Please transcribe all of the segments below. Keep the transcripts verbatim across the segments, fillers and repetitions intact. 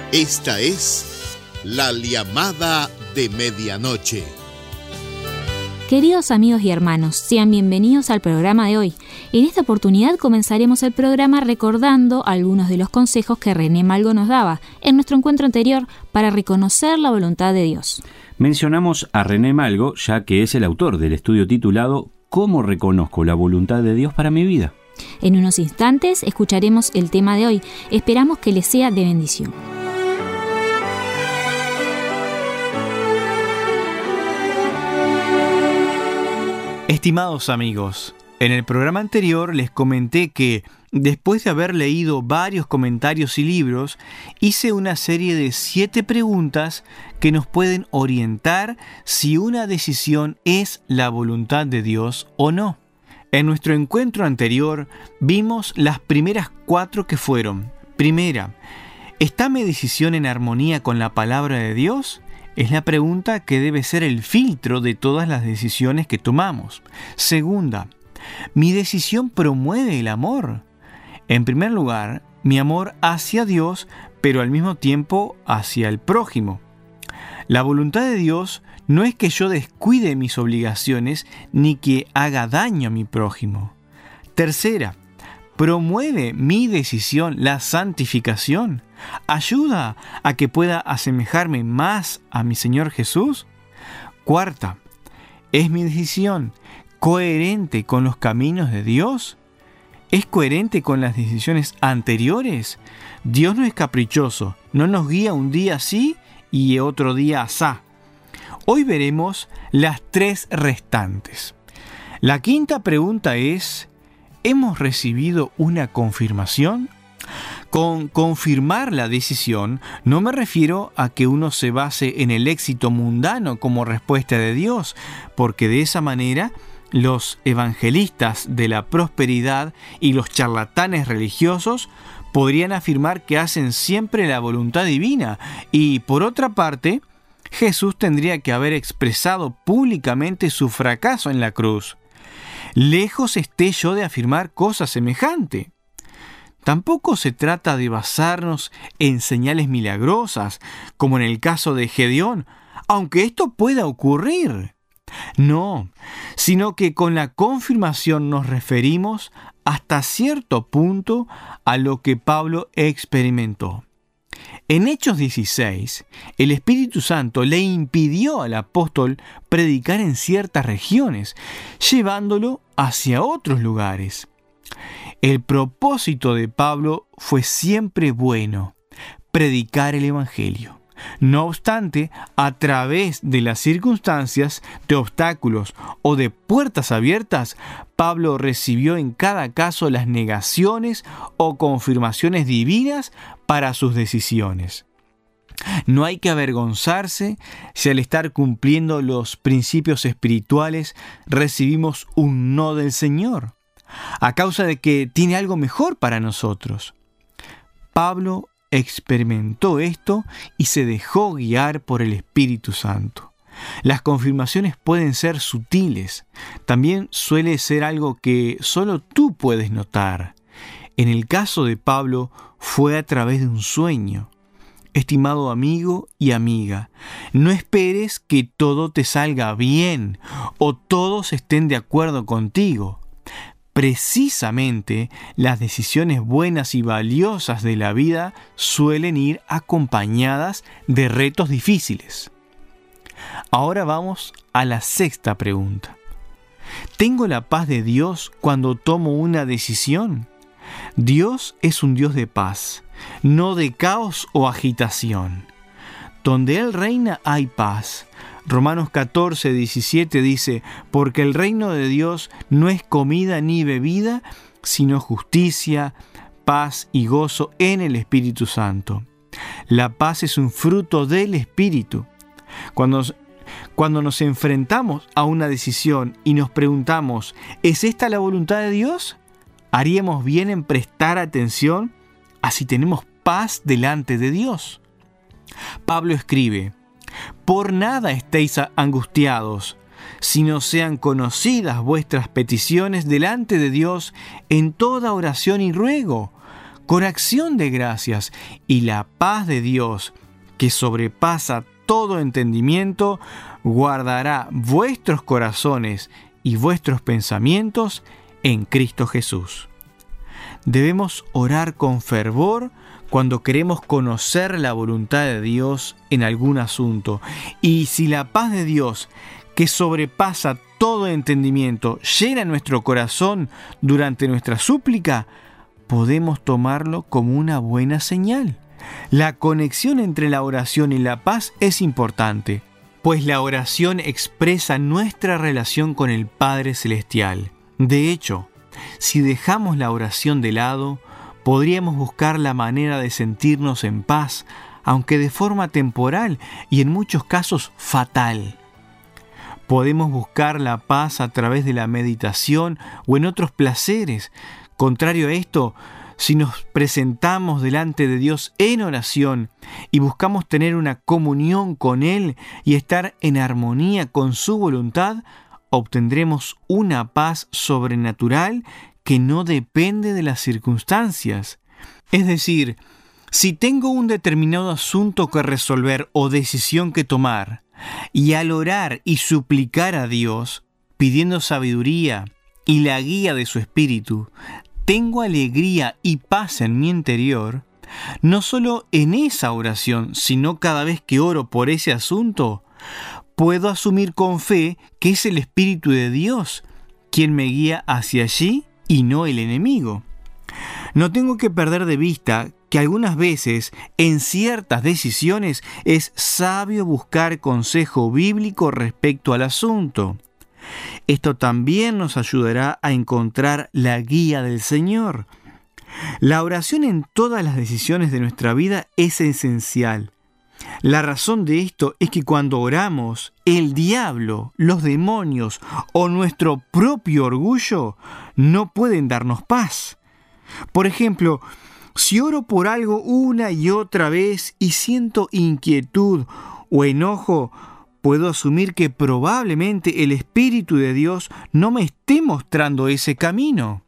Esta es la llamada de medianoche. Queridos amigos y hermanos, sean bienvenidos al programa de hoy. En esta oportunidad comenzaremos el programa recordando algunos de los consejos que René Malgo nos daba en nuestro encuentro anterior para reconocer la voluntad de Dios. Mencionamos a René Malgo, ya que es el autor del estudio titulado ¿Cómo reconozco la voluntad de Dios para mi vida? En unos instantes escucharemos el tema de hoy. Esperamos que les sea de bendición. Estimados amigos, en el programa anterior les comenté que, después de haber leído varios comentarios y libros, hice una serie de siete preguntas que nos pueden orientar si una decisión es la voluntad de Dios o no. En nuestro encuentro anterior vimos las primeras cuatro que fueron: primera, ¿está mi decisión en armonía con la palabra de Dios? Es la pregunta que debe ser el filtro de todas las decisiones que tomamos. Segunda, ¿mi decisión promueve el amor? En primer lugar, mi amor hacia Dios, pero al mismo tiempo hacia el prójimo. La voluntad de Dios no es que yo descuide mis obligaciones ni que haga daño a mi prójimo. Tercera, ¿promueve mi decisión la santificación? ¿Ayuda a que pueda asemejarme más a mi Señor Jesús? Cuarta, ¿es mi decisión coherente con los caminos de Dios? ¿Es coherente con las decisiones anteriores? Dios no es caprichoso, no nos guía un día así y otro día asá. Hoy veremos las tres restantes. La quinta pregunta es: ¿hemos recibido una confirmación? Con confirmar la decisión no me refiero a que uno se base en el éxito mundano como respuesta de Dios, porque de esa manera los evangelistas de la prosperidad y los charlatanes religiosos podrían afirmar que hacen siempre la voluntad divina, y por otra parte, Jesús tendría que haber expresado públicamente su fracaso en la cruz. Lejos esté yo de afirmar cosa semejante. Tampoco se trata de basarnos en señales milagrosas, como en el caso de Gedeón, aunque esto pueda ocurrir. No, sino que con la confirmación nos referimos hasta cierto punto a lo que Pablo experimentó. En Hechos dieciséis, el Espíritu Santo le impidió al apóstol predicar en ciertas regiones, llevándolo hacia otros lugares. El propósito de Pablo fue siempre bueno: predicar el Evangelio. No obstante, a través de las circunstancias, de obstáculos o de puertas abiertas, Pablo recibió en cada caso las negaciones o confirmaciones divinas para sus decisiones. No hay que avergonzarse si al estar cumpliendo los principios espirituales recibimos un no del Señor, a causa de que tiene algo mejor para nosotros. Pablo experimentó esto y se dejó guiar por el Espíritu Santo. Las confirmaciones pueden ser sutiles. También suele ser algo que solo tú puedes notar. En el caso de Pablo fue a través de un sueño. Estimado amigo y amiga, no esperes que todo te salga bien o todos estén de acuerdo contigo. Precisamente, las decisiones buenas y valiosas de la vida suelen ir acompañadas de retos difíciles. Ahora vamos a la sexta pregunta. ¿Tengo la paz de Dios cuando tomo una decisión? Dios es un Dios de paz, no de caos o agitación. Donde Él reina hay paz. Romanos catorce, diecisiete dice: porque el reino de Dios no es comida ni bebida, sino justicia, paz y gozo en el Espíritu Santo. La paz es un fruto del Espíritu. Cuando, cuando nos enfrentamos a una decisión y nos preguntamos: ¿es esta la voluntad de Dios?, haríamos bien en prestar atención a si tenemos paz delante de Dios. Pablo escribe: por nada estéis angustiados, sino sean conocidas vuestras peticiones delante de Dios en toda oración y ruego, con acción de gracias, y la paz de Dios, que sobrepasa todo entendimiento, guardará vuestros corazones y vuestros pensamientos en Cristo Jesús. Debemos orar con fervor cuando queremos conocer la voluntad de Dios en algún asunto. Y si la paz de Dios, que sobrepasa todo entendimiento, llena nuestro corazón durante nuestra súplica, podemos tomarlo como una buena señal. La conexión entre la oración y la paz es importante, pues la oración expresa nuestra relación con el Padre Celestial. De hecho, si dejamos la oración de lado, podríamos buscar la manera de sentirnos en paz, aunque de forma temporal y en muchos casos fatal. Podemos buscar la paz a través de la meditación o en otros placeres. Contrario a esto, si nos presentamos delante de Dios en oración y buscamos tener una comunión con Él y estar en armonía con su voluntad, obtendremos una paz sobrenatural que no depende de las circunstancias. Es decir, si tengo un determinado asunto que resolver o decisión que tomar, y al orar y suplicar a Dios, pidiendo sabiduría y la guía de su Espíritu, tengo alegría y paz en mi interior, no solo en esa oración, sino cada vez que oro por ese asunto, puedo asumir con fe que es el Espíritu de Dios quien me guía hacia allí y no el enemigo. No tengo que perder de vista que algunas veces en ciertas decisiones es sabio buscar consejo bíblico respecto al asunto. Esto también nos ayudará a encontrar la guía del Señor. La oración en todas las decisiones de nuestra vida es esencial. La razón de esto es que cuando oramos, el diablo, los demonios o nuestro propio orgullo no pueden darnos paz. Por ejemplo, si oro por algo una y otra vez y siento inquietud o enojo, puedo asumir que probablemente el Espíritu de Dios no me esté mostrando ese camino.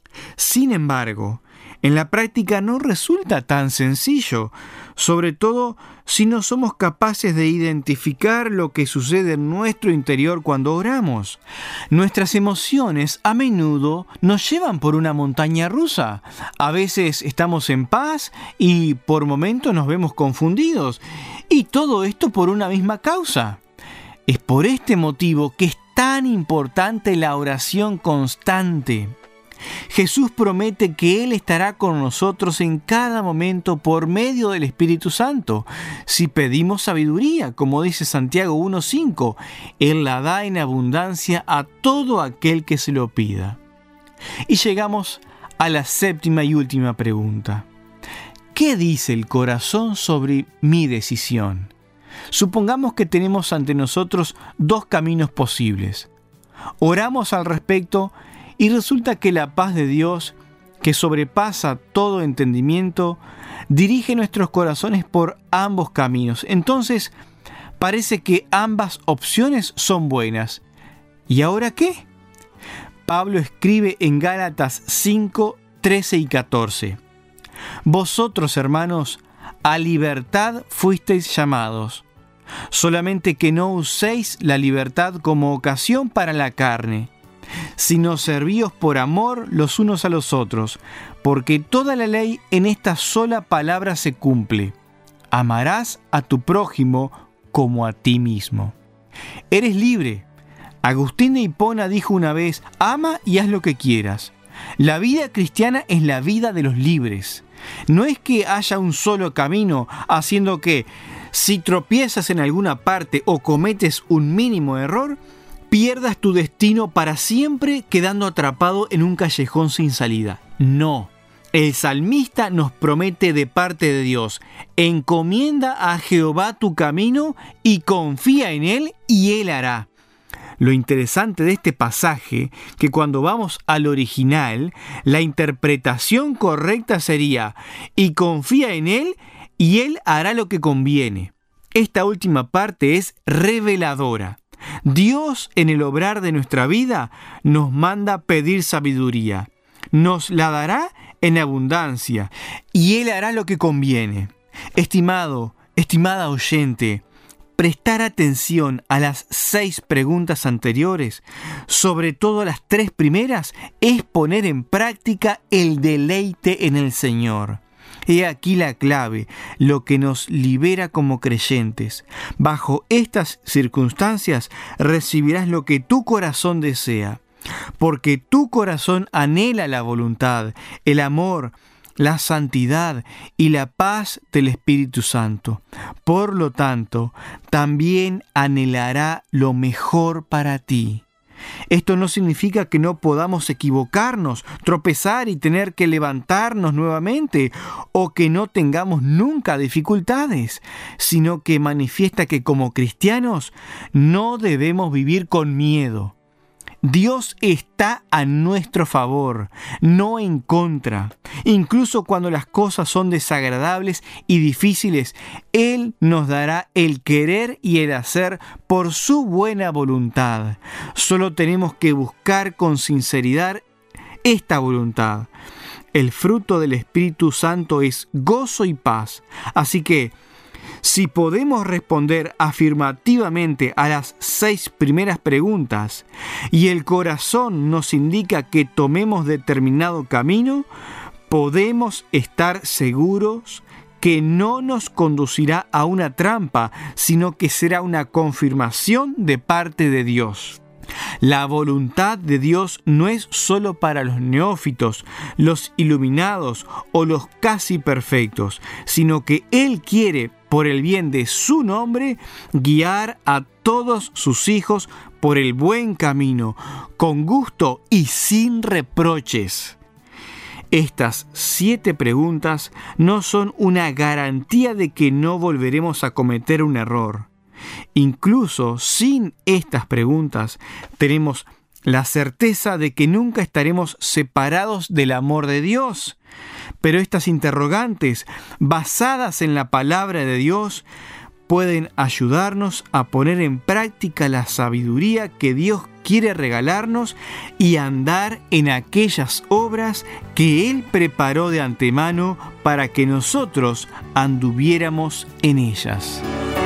Sin embargo, en la práctica no resulta tan sencillo, sobre todo si no somos capaces de identificar lo que sucede en nuestro interior cuando oramos. Nuestras emociones a menudo nos llevan por una montaña rusa. A veces estamos en paz y por momentos nos vemos confundidos. Y todo esto por una misma causa. Es por este motivo que es tan importante la oración constante. Jesús promete que Él estará con nosotros en cada momento por medio del Espíritu Santo. Si pedimos sabiduría, como dice Santiago uno cinco, Él la da en abundancia a todo aquel que se lo pida. Y llegamos a la séptima y última pregunta. ¿Qué dice el corazón sobre mi decisión? Supongamos que tenemos ante nosotros dos caminos posibles. Oramos al respecto y resulta que la paz de Dios, que sobrepasa todo entendimiento, dirige nuestros corazones por ambos caminos. Entonces, parece que ambas opciones son buenas. ¿Y ahora qué? Pablo escribe en Gálatas cinco, trece y catorce. Vosotros, hermanos, a libertad fuisteis llamados, solamente que no uséis la libertad como ocasión para la carne, sino servíos por amor los unos a los otros, porque toda la ley en esta sola palabra se cumple: amarás a tu prójimo como a ti mismo. Eres libre. Agustín de Hipona dijo una vez: ama y haz lo que quieras. La vida cristiana es la vida de los libres. No es que haya un solo camino, haciendo que, si tropiezas en alguna parte o cometes un mínimo error, pierdas tu destino para siempre quedando atrapado en un callejón sin salida. No. El salmista nos promete de parte de Dios: encomienda a Jehová tu camino y confía en Él y Él hará. Lo interesante de este pasaje, que cuando vamos al original, la interpretación correcta sería: y confía en Él y Él hará lo que conviene. Esta última parte es reveladora. Dios, en el obrar de nuestra vida, nos manda pedir sabiduría. Nos la dará en abundancia, y Él hará lo que conviene. Estimado, estimada oyente, prestar atención a las seis preguntas anteriores, sobre todo las tres primeras, es poner en práctica el deleite en el Señor. He aquí la clave, lo que nos libera como creyentes. Bajo estas circunstancias recibirás lo que tu corazón desea, porque tu corazón anhela la voluntad, el amor, la santidad y la paz del Espíritu Santo. Por lo tanto, también anhelará lo mejor para ti. Esto no significa que no podamos equivocarnos, tropezar y tener que levantarnos nuevamente, o que no tengamos nunca dificultades, sino que manifiesta que como cristianos no debemos vivir con miedo. Dios está a nuestro favor, no en contra. Incluso cuando las cosas son desagradables y difíciles, Él nos dará el querer y el hacer por su buena voluntad. Solo tenemos que buscar con sinceridad esta voluntad. El fruto del Espíritu Santo es gozo y paz. Así que, si podemos responder afirmativamente a las seis primeras preguntas y el corazón nos indica que tomemos determinado camino, podemos estar seguros que no nos conducirá a una trampa, sino que será una confirmación de parte de Dios. La voluntad de Dios no es solo para los neófitos, los iluminados o los casi perfectos, sino que Él quiere, por el bien de su nombre, guiar a todos sus hijos por el buen camino, con gusto y sin reproches. Estas siete preguntas no son una garantía de que no volveremos a cometer un error. Incluso sin estas preguntas, tenemos la certeza de que nunca estaremos separados del amor de Dios. Pero estas interrogantes, basadas en la palabra de Dios, pueden ayudarnos a poner en práctica la sabiduría que Dios quiere regalarnos y andar en aquellas obras que Él preparó de antemano para que nosotros anduviéramos en ellas.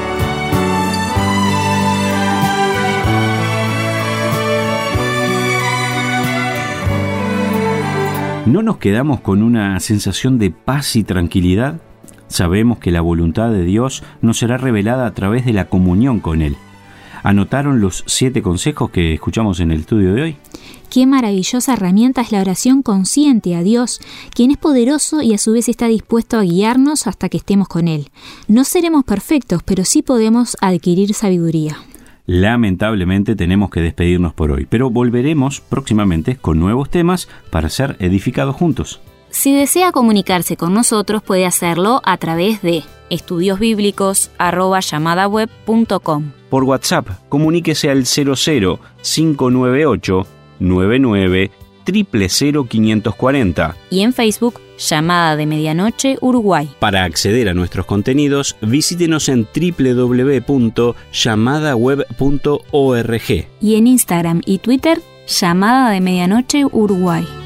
¿No nos quedamos con una sensación de paz y tranquilidad? Sabemos que la voluntad de Dios nos será revelada a través de la comunión con Él. ¿Anotaron los siete consejos que escuchamos en el estudio de hoy? Qué maravillosa herramienta es la oración consciente a Dios, quien es poderoso y a su vez está dispuesto a guiarnos hasta que estemos con Él. No seremos perfectos, pero sí podemos adquirir sabiduría. Lamentablemente tenemos que despedirnos por hoy, pero volveremos próximamente con nuevos temas para ser edificados juntos. Si desea comunicarse con nosotros, puede hacerlo a través de estudiosbíblicos arroba llamadaweb punto com. Por WhatsApp, comuníquese al cero cero cinco nueve ocho nueve nueve cero cero cero quinientos cuarenta. Y en Facebook, Llamada de Medianoche Uruguay. Para acceder a nuestros contenidos, visítenos en doble u doble u doble u punto llamadaweb punto org. Y en Instagram y Twitter, Llamada de Medianoche Uruguay.